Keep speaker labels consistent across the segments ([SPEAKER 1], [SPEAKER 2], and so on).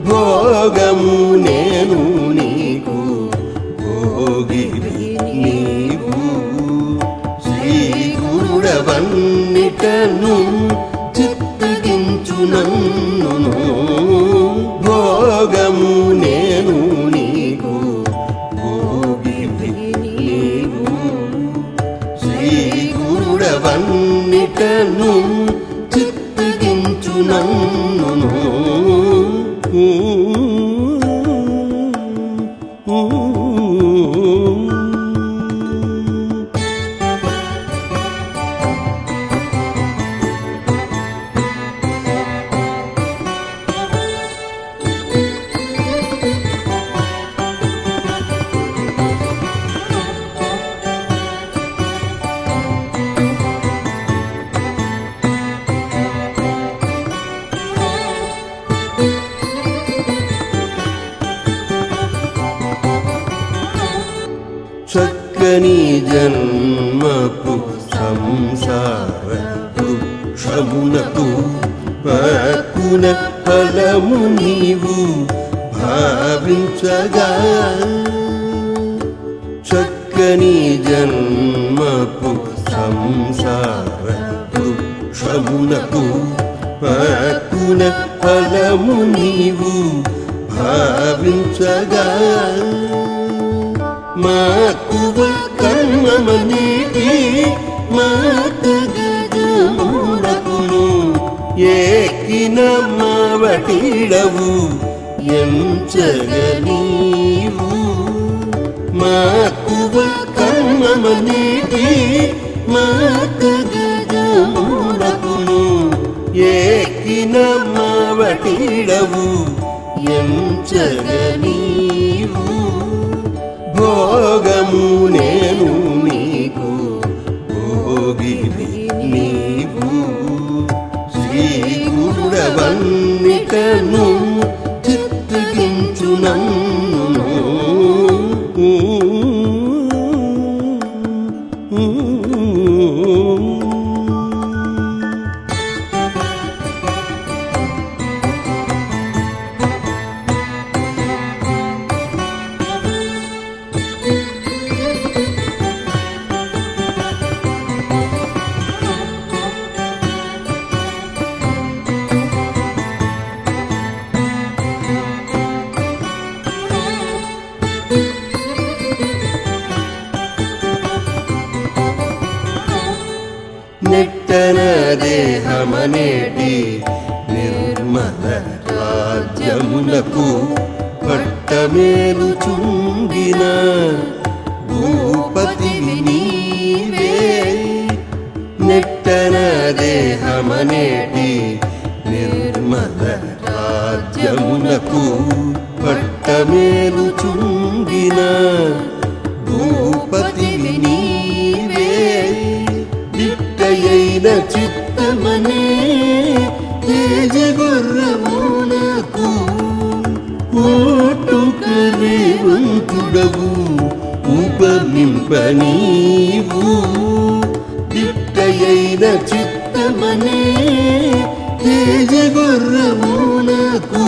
[SPEAKER 1] భోగము నేను నీకు భోగివి నీవు శ్రీ గురుడవన్నిటను చిత్తగించు నన్ను భోగము నేను నీకు భోగివి నీవు శ్రీ గురుడవన్నిటను చిత్తగించు నన్ను చక్కని జన్మపు సంసార వృక్షమునకు పక్కున ఫలము నీవు భావించగా చక్కని జన్మపు సంసార వృక్షమునకు పక్కున ఫలము నీవు భావించగా మాకువ కర్మమనేటి మాతగమునకును ఏకిన మావటిడవు ఎంచగనీవు మాకువ కర్మమనేటి మాతగమునకును ఏకిన మావటిడవు ఎంచగనీవు భోగము నేను నీకు భోగివి నీవు శ్రీ గురుడవన్నిటను చిత్తగించు నన్ను నెట్టన దేహమనేటి నిర్మల రాజ్యమునకు పట్టమేలు చుంగిన భూపతివి నీవే నెట్టన దేహమనేటి నిర్మల రాజ్యమునకు పట్టమేలు చుంగిన భూపతివి నీవే దిట్టయైన చిత్తమనే తేజగుర్రమునకు ఓటుకరేవంతుడవు ఉపమింపనీవు దిట్టయైన చిత్తమనే తేజగుర్రమునకు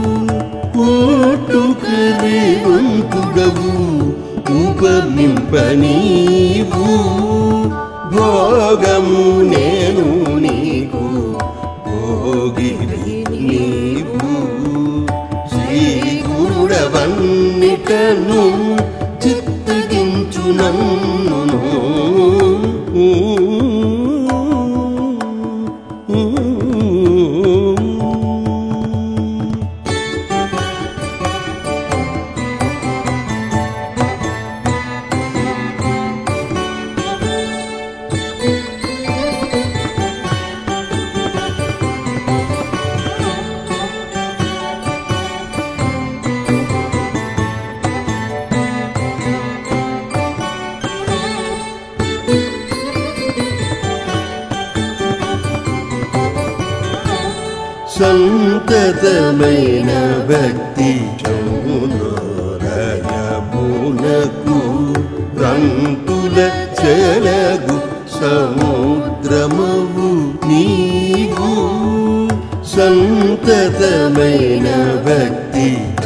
[SPEAKER 1] ఓటుకరేవంతుడవు ఉపమింపనీవు భోగము నేను నీకు భోగివి నీవు శ్రీ గురుడవన్నిటను చిత్తగించు నన్ను సంతతమైన భక్తి చౌనరయమునకు రంతుల చెలగు సముద్రమవు నీవు సంతతమైన భక్తి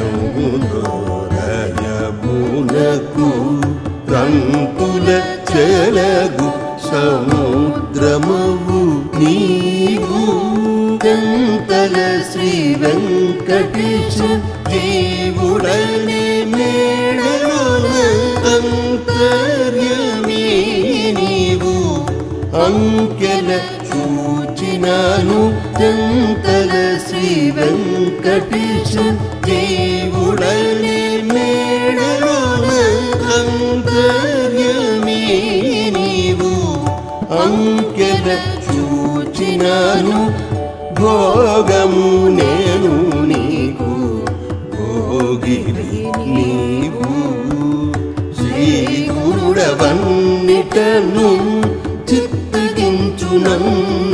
[SPEAKER 1] హృదయమునకు తంతుల చెలగు సముద్రమవు నీవు కంతల శ్రీ వెంకటేశ దేవుడనే మేడలోన అంతర్యమే నీవు అంకెల చూచినాను కంతల శ్రీ వెంకటేశ దేవుడనే మేడలోన అంతర్యమే నీవు అంకెల చూచినాను భోగము నేను నీకు భోగిని నీవు శ్రీ గురుడవన్నిటను చిత్తగించు నన్ను